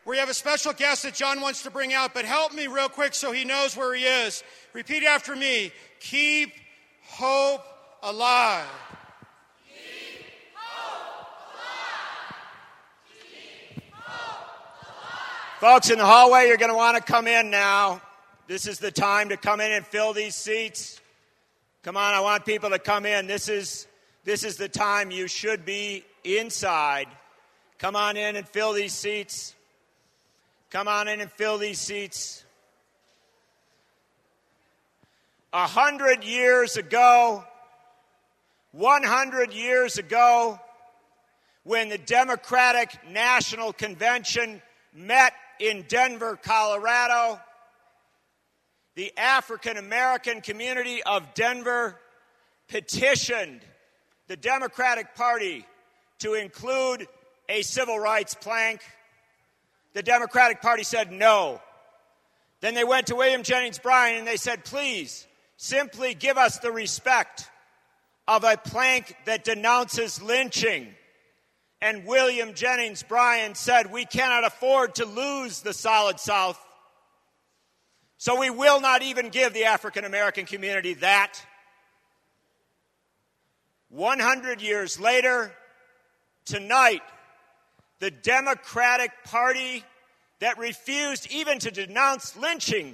We have a special guest that John wants to bring out, but help me real quick so he knows where he is. Repeat after me. Keep hope alive. Keep hope alive. Keep hope alive. Folks in the hallway, you're going to want to come in now. This is the time to come in and fill these seats. Come on, I want people to come in. This is the time you should be inside. Come on in and fill these seats. Come on in and fill these seats. 100 years ago, when the Democratic National Convention met in Denver, Colorado, the African American community of Denver petitioned the Democratic Party to include a civil rights plank. The Democratic Party said no. Then they went to William Jennings Bryan and they said, please, simply give us the respect of a plank that denounces lynching. And William Jennings Bryan said, we cannot afford to lose the Solid South, so we will not even give the African American community that. 100 years later, tonight, the Democratic Party that refused even to denounce lynching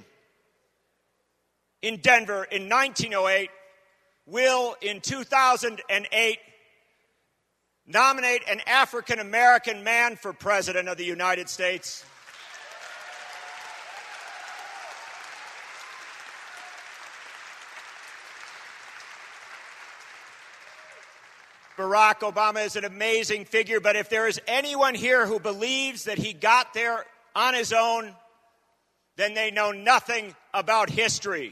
in Denver in 1908 will, in 2008, nominate an African American man for President of the United States. Barack Obama is an amazing figure, but if there is anyone here who believes that he got there on his own, then they know nothing about history.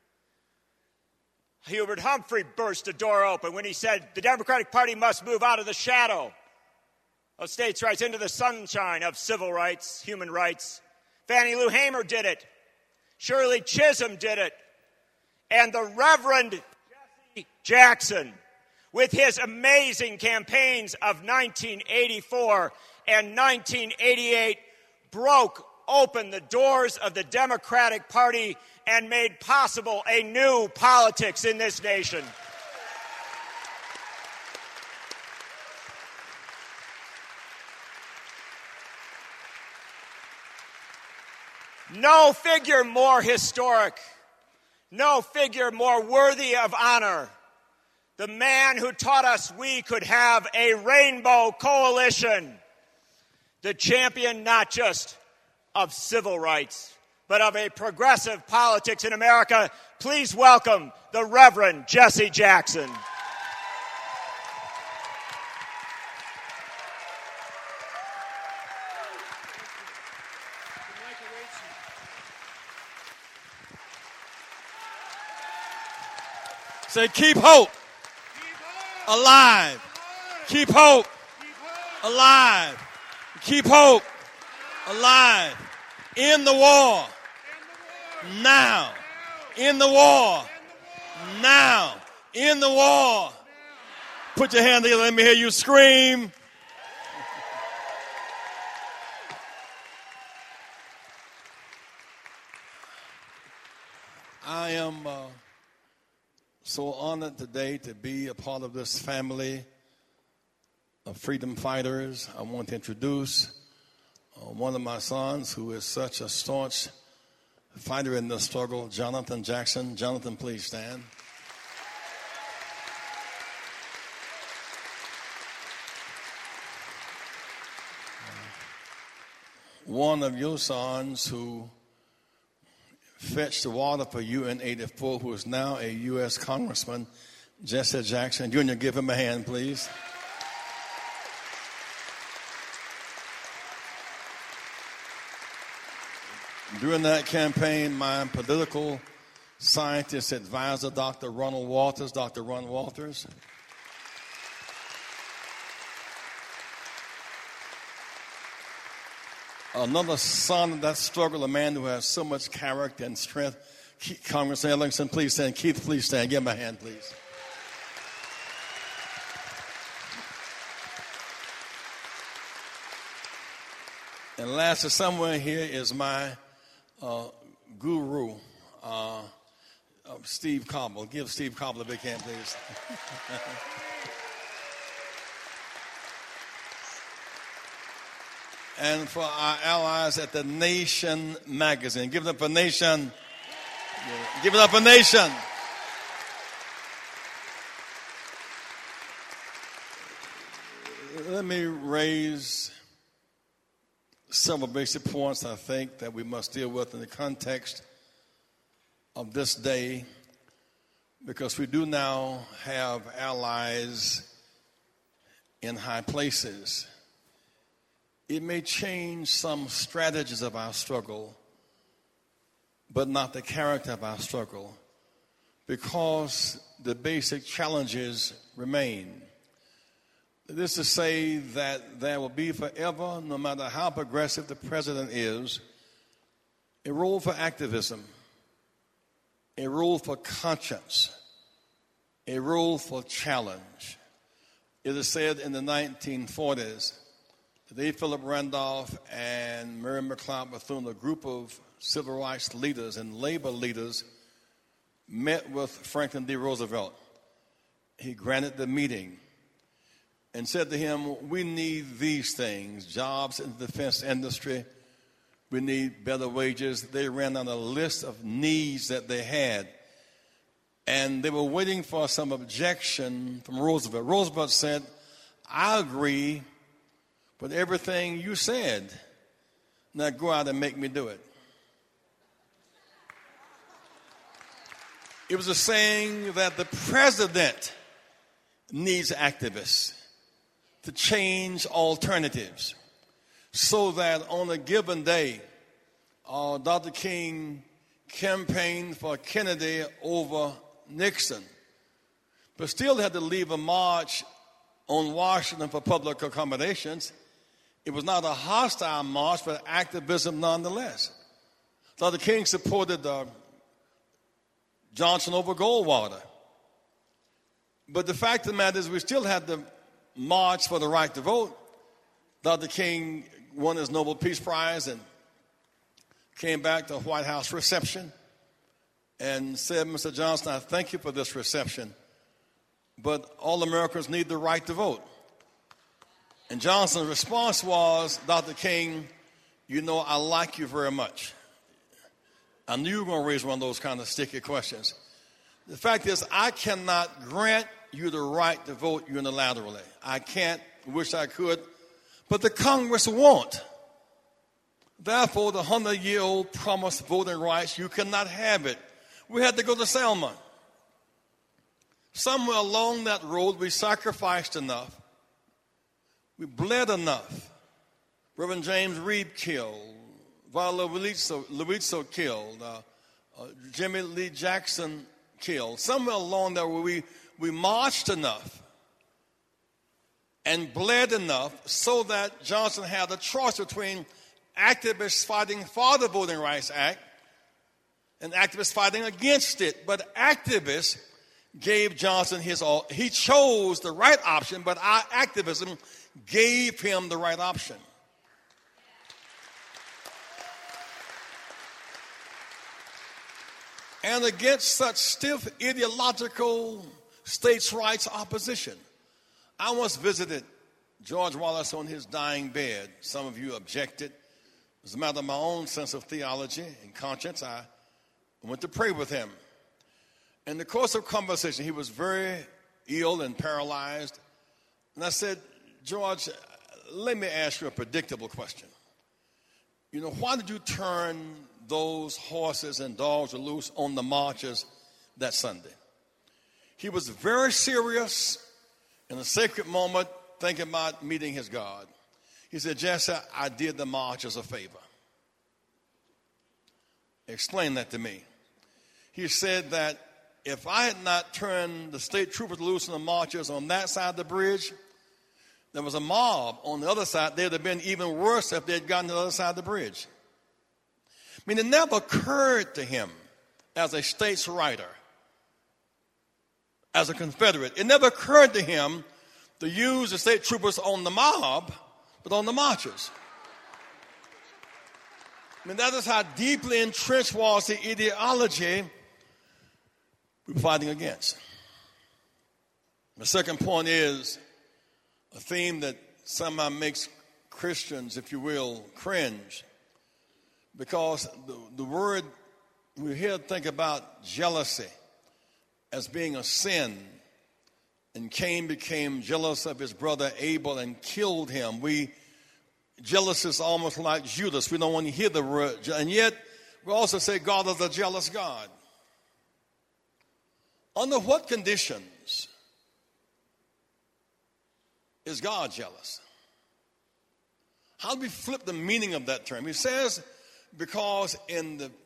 Hubert Humphrey burst the door open when he said the Democratic Party must move out of the shadow of states' rights into the sunshine of civil rights, human rights. Fannie Lou Hamer did it. Shirley Chisholm did it. And the Reverend Jesse Jackson, with his amazing campaigns of 1984 and 1988, broke open the doors of the Democratic Party and made possible a new politics in this nation. No figure more historic, no figure more worthy of honor. The man who taught us we could have a rainbow coalition. The champion not just of civil rights, but of a progressive politics in America. Please welcome the Reverend Jesse Jackson. Say, keep hope alive. Keep hope alive. Keep hope alive. In the war. Now. In the war. Now. In the war. Put your hand together. Let me hear you scream. I am so honored today to be a part of this family of freedom fighters. I want to introduce one of my sons who is such a staunch fighter in the struggle, Jonathan Jackson. Jonathan, please stand. One of your sons who fetched the water for you in 84, who is now a U.S. Congressman, Jesse Jackson. Junior, give him a hand, please. During that campaign, my political scientist advisor, Dr. Ron Walters, another son of that struggle, a man who has so much character and strength. Congressman Ellingson, please stand. Keith, please stand. Give him a hand, please. And And lastly, somewhere here is my guru, Steve Cobble. Give Steve Cobble a big hand, please. And for our allies at the Nation magazine, give it up for Nation. Give it up for Nation. Let me raise several basic points I think that we must deal with in the context of this day, because we do now have allies in high places. It may change some strategies of our struggle, but not the character of our struggle, because the basic challenges remain. This is to say that there will be forever, no matter how progressive the president is, a role for activism, a role for conscience, a role for challenge. It is said in the 1940s that A. Philip Randolph and Mary McLeod Bethune, a group of civil rights leaders and labor leaders, met with Franklin D. Roosevelt. He granted the meeting and said to him, we need these things: jobs in the defense industry. We need better wages. They ran down a list of needs that they had. And they were waiting for some objection from Roosevelt. Roosevelt said, I agree with everything you said. Now go out and make me do it. It was a saying that the president needs activists to change alternatives, so that on a given day, Dr. King campaigned for Kennedy over Nixon, but still had to leave a march on Washington for public accommodations. It was not a hostile march, but activism nonetheless. Dr. King supported Johnson over Goldwater. But the fact of the matter is we still had the march for the right to vote. Dr. King won his Nobel Peace Prize and came back to the White House reception and said, Mr. Johnson, I thank you for this reception, but all Americans need the right to vote. And Johnson's response was, Dr. King, you know I like you very much. I knew you were going to raise one of those kind of sticky questions. The fact is, I cannot grant you the right to vote unilaterally. I can't, wish I could, but the Congress won't. Therefore, the 100-year-old promised voting rights, you cannot have it. We had to go to Selma. Somewhere along that road, we sacrificed enough. We bled enough. Reverend James Reeb killed. Viola Luizzo killed. Jimmy Lee Jackson killed. Somewhere along there where we marched enough and bled enough so that Johnson had a choice between activists fighting for the Voting Rights Act and activists fighting against it. But activists gave Johnson he chose the right option, but our activism gave him the right option. And against such stiff ideological states' rights opposition, I once visited George Wallace on his dying bed. Some of you objected. As a matter of my own sense of theology and conscience, I went to pray with him. In the course of conversation, he was very ill and paralyzed. And I said, George, let me ask you a predictable question. You know, why did you turn those horses and dogs loose on the marches that Sunday? He was very serious in a sacred moment, thinking about meeting his God. He said, Jesse, I did the march as a favor. Explain that to me. He said that if I had not turned the state troopers loose on the marchers on that side of the bridge, there was a mob on the other side. They'd have been even worse if they had gotten to the other side of the bridge. I mean, it never occurred to him as a states writer, as a Confederate, it never occurred to him to use the state troopers on the mob, but on the marchers. I mean, that is how deeply entrenched was the ideology we were fighting against. The second point is a theme that somehow makes Christians, if you will, cringe. Because the word we hear think about jealousy as being a sin. And Cain became jealous of his brother Abel and killed him. Jealousy is almost like Judas. We don't want to hear the word. And yet, we also say God is a jealous God. Under what conditions is God jealous? How do we flip the meaning of that term? He says, because in the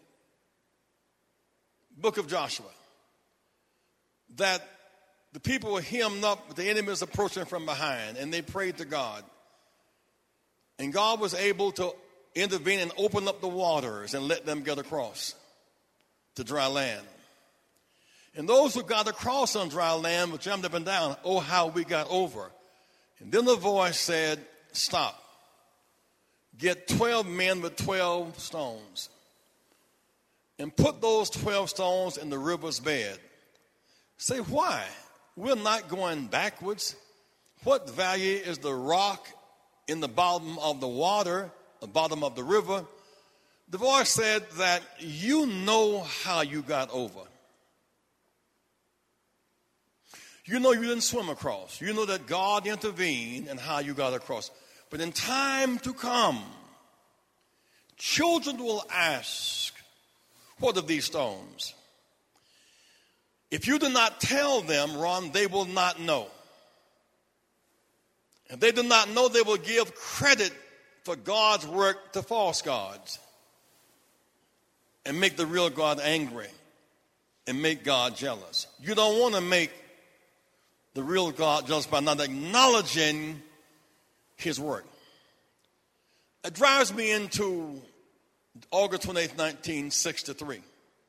book of Joshua, that the people were hemmed up with the enemies approaching from behind, and they prayed to God. And God was able to intervene and open up the waters and let them get across to dry land. And those who got across on dry land were jumped up and down. Oh, how we got over. And then the voice said, stop. Get 12 men with 12 stones and put those 12 stones in the river's bed. Say, why? We're not going backwards. What value is the rock in the bottom of the water, the bottom of the river? The voice said that you know how you got over. You know you didn't swim across. You know that God intervened and how you got across. But in time to come, children will ask, what are these stones? If you do not tell them, Ron, they will not know. If they do not know, they will give credit for God's work to false gods and make the real God angry and make God jealous. You don't want to make the real God jealous by not acknowledging his work. It drives me into August 28, 1963.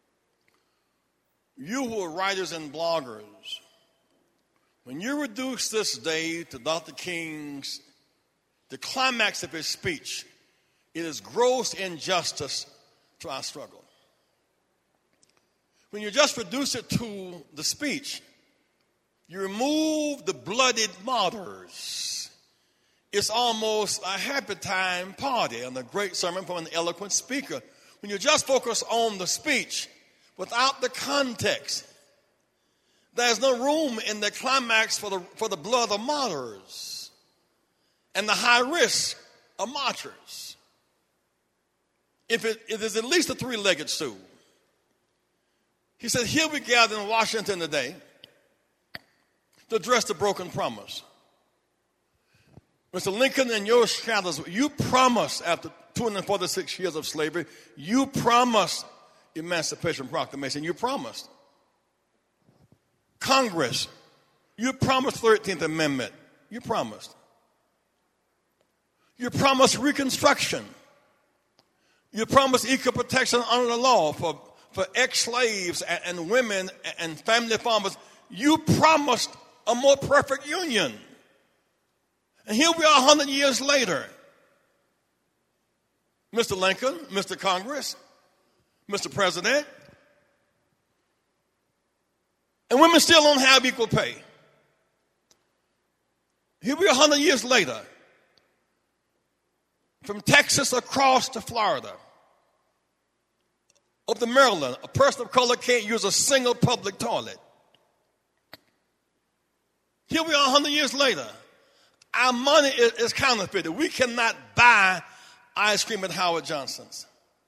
You who are writers and bloggers, when you reduce this day to Dr. King's, the climax of his speech, it is gross injustice to our struggle. When you just reduce it to the speech, you remove the bloodied martyrs. It's almost a happy time party and a great sermon from an eloquent speaker. When you just focus on the speech without the context, there's no room in the climax for the blood of martyrs and the high risk of martyrs. If it is at least a three-legged stool. He said, here we gather in Washington today to address the broken promise. Mr. Lincoln and your shadows, you promised after 246 years of slavery, you promised Emancipation Proclamation. You promised. Congress, you promised 13th Amendment. You promised. You promised Reconstruction. You promised equal protection under the law for ex-slaves and women and family farmers. You promised a more perfect union. And here we are 100 years later. Mr. Lincoln, Mr. Congress, Mr. President, and women still don't have equal pay. Here we are 100 years later. From Texas across to Florida, up to Maryland, a person of color can't use a single public toilet. Here we are 100 years later. Our money is counterfeited. We cannot buy ice cream at Howard Johnson's.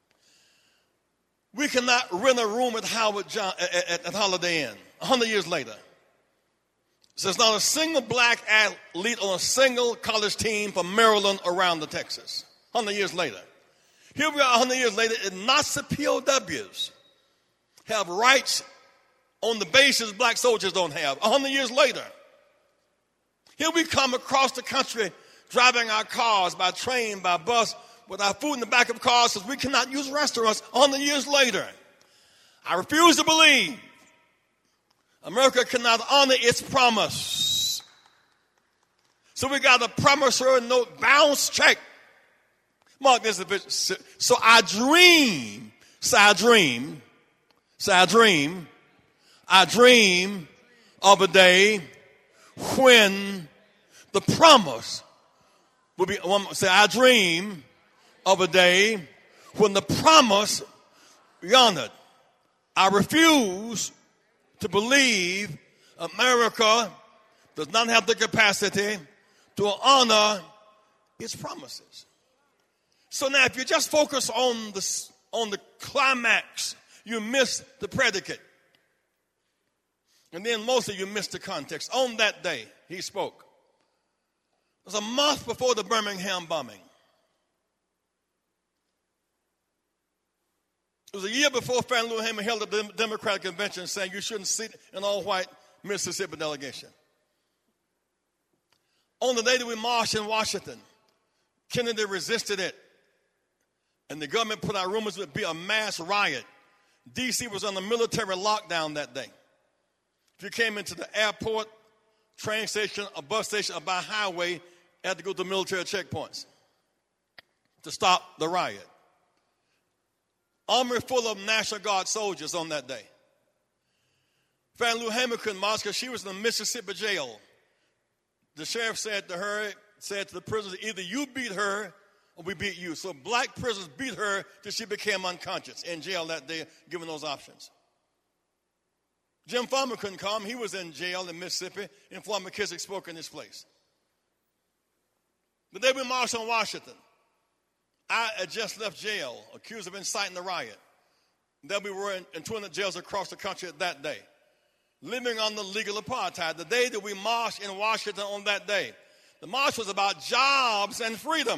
We cannot rent a room at Holiday Inn 100 years later. So there's not a single black athlete on a single college team from Maryland around to Texas 100 years later. Here we are 100 years later, and Nazi POWs have rights on the basis black soldiers don't have 100 years later. Here we come across the country driving our cars by train, by bus, with our food in the back of cars because we cannot use restaurants 100 years later. I refuse to believe America cannot honor its promise. So we got a promissory note bounce check Mark this. So I dream. I dream of a day when the promise will be. Say, I dream of a day when the promise will be honored. I refuse to believe America does not have the capacity to honor its promises. So now, if you just focus on the climax, you miss the predicate. And then most of you miss the context. On that day, he spoke. It was a month before the Birmingham bombing. It was a year before Fannie Lou Hamer held a Democratic convention saying you shouldn't sit in all-white Mississippi delegation. On the day that we marched in Washington, Kennedy resisted it. And the government put out rumors it would be a mass riot. D.C. was on a military lockdown that day. If you came into the airport, train station, a bus station, or by highway, you had to go to military checkpoints to stop the riot. Army full of National Guard soldiers on that day. Fannie Lou Hamer couldn't march because she was in a Mississippi jail. The sheriff said to the prisoners, either you beat her or we beat you. So black prisoners beat her till she became unconscious in jail that day, given those options. Jim Farmer couldn't come. He was in jail in Mississippi, and Floyd McKissick spoke in his place. The day we marched on Washington, I had just left jail, accused of inciting the riot. Then we were in 200 jails across the country that day, living under legal apartheid. The day that we marched in Washington on that day, the march was about jobs and freedom.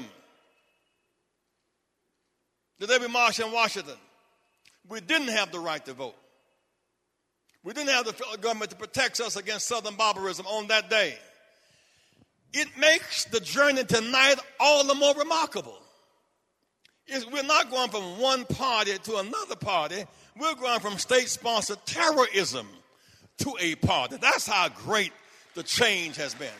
The day we marched in Washington, we didn't have the right to vote. We didn't have the federal government to protect us against Southern barbarism on that day. It makes the journey tonight all the more remarkable. We're not going from one party to another party. We're going from state-sponsored terrorism to a party. That's how great the change has been.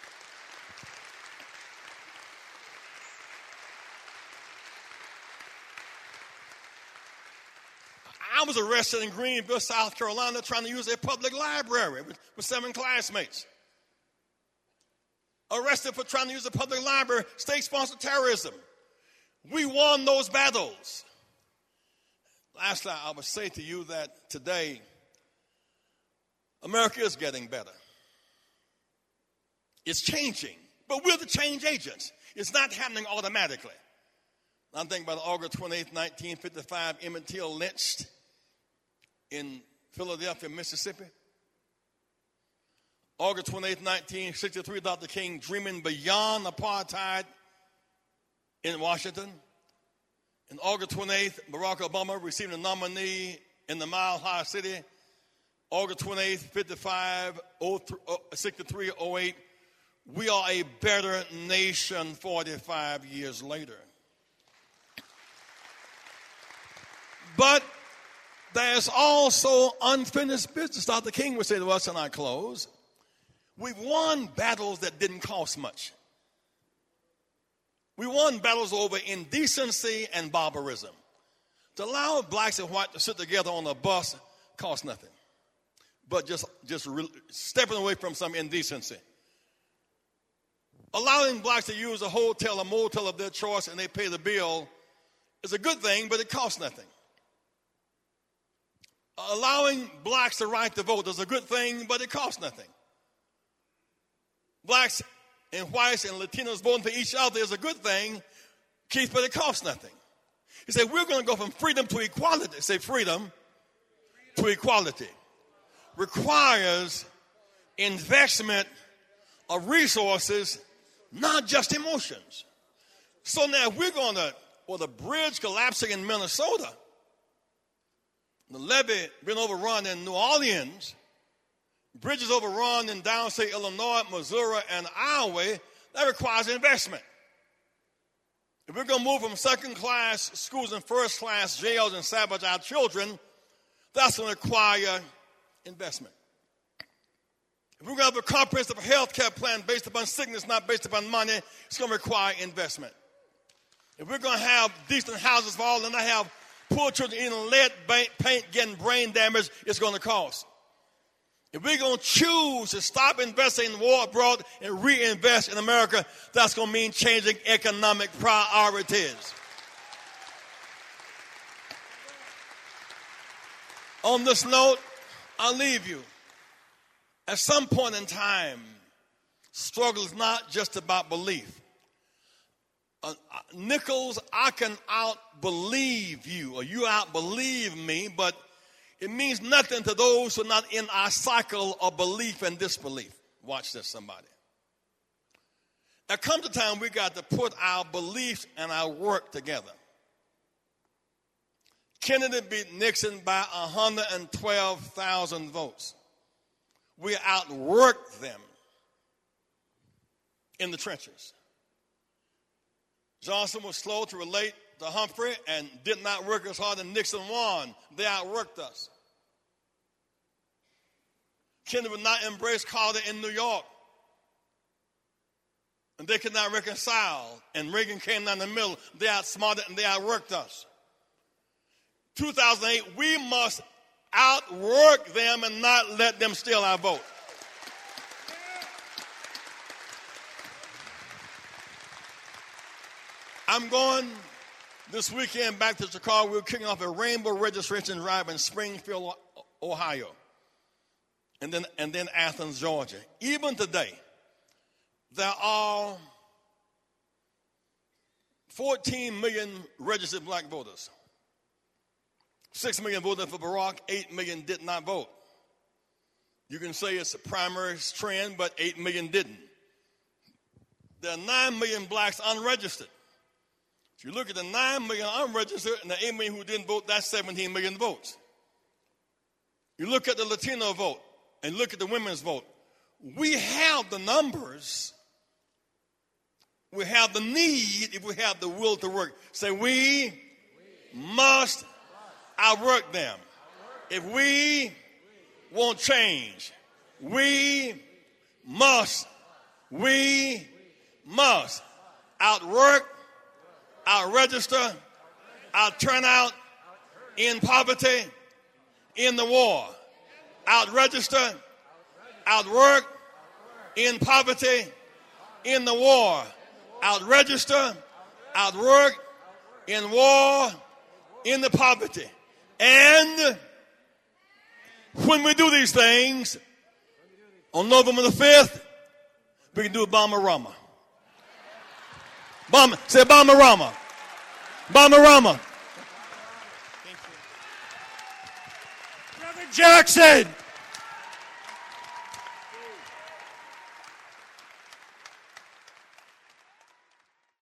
I was arrested in Greenville, South Carolina, trying to use a public library with 7 classmates. Arrested for trying to use a public library, state-sponsored terrorism. We won those battles. Lastly, I would say to you that today, America is getting better. It's changing, but we're the change agents. It's not happening automatically. I'm thinking about August 28, 1955, Emmett Till lynched in Philadelphia, Mississippi. August 28, 1963, Dr. King dreaming beyond apartheid in Washington. And August 28th, Barack Obama receiving a nominee in the Mile High City. August 28th, 55, 63, 08. We are a better nation 45 years later. But there's also unfinished business. Dr. King would say to us in our close, we've won battles that didn't cost much. We won battles over indecency and barbarism. To allow blacks and whites to sit together on a bus costs nothing, but just stepping away from some indecency. Allowing blacks to use a hotel or motel of their choice and they pay the bill is a good thing, but it costs nothing. Allowing blacks the right to vote is a good thing, but it costs nothing. Blacks and whites and Latinos voting for each other is a good thing, Keith, but it costs nothing. He said, we're going to go from freedom to equality. Say freedom to equality. Requires investment of resources, not just emotions. So now we're going to, the bridge collapsing in Minnesota, the levee being overrun in New Orleans, bridges overrun in downstate Illinois, Missouri, and Iowa, that requires investment. If we're going to move from second-class schools and first-class jails and sabotage our children, that's going to require investment. If we're going to have a comprehensive health care plan based upon sickness, not based upon money, it's going to require investment. If we're going to have decent houses for all and not have poor children eating lead paint, getting brain damage, it's going to cost. If we're going to choose to stop investing in war abroad and reinvest in America, that's going to mean changing economic priorities. On this note, I'll leave you. At some point in time, struggle is not just about belief. Nichols, I can out-believe you, or you out-believe me, but it means nothing to those who are not in our cycle of belief and disbelief. Watch this, somebody. There comes a time we got to put our beliefs and our work together. Kennedy beat Nixon by 112,000 votes. We outworked them in the trenches. Johnson was slow to relate to Humphrey and did not work as hard, and Nixon won. They outworked us. Kennedy would not embrace Carter in New York, and they could not reconcile, and Reagan came down the middle. They outsmarted and they outworked us. 2008, we must outwork them and not let them steal our vote. I'm going this weekend back to Chicago. We're kicking off a rainbow registration drive in Springfield, Ohio, and then Athens, Georgia. Even today, there are 14 million registered black voters. 6 million voted for Barack, 8 million did not vote. You can say it's a primary trend, but 8 million didn't. There are 9 million blacks unregistered. If you look at the 9 million unregistered and the 8 million who didn't vote, that's 17 million votes. You look at the Latino vote and look at the women's vote. We have the numbers. We have the need if we have the will to work. Say, we must outwork them. If we want change, we must outwork, outregister, outturn out in poverty, in the war. Outregister, outwork, in poverty, in the war. Outregister, outwork, in war, in the poverty. And when we do these things, on November the 5th, we can do a Bomberama. Say Bomberama. Bomberama. Brother Jackson.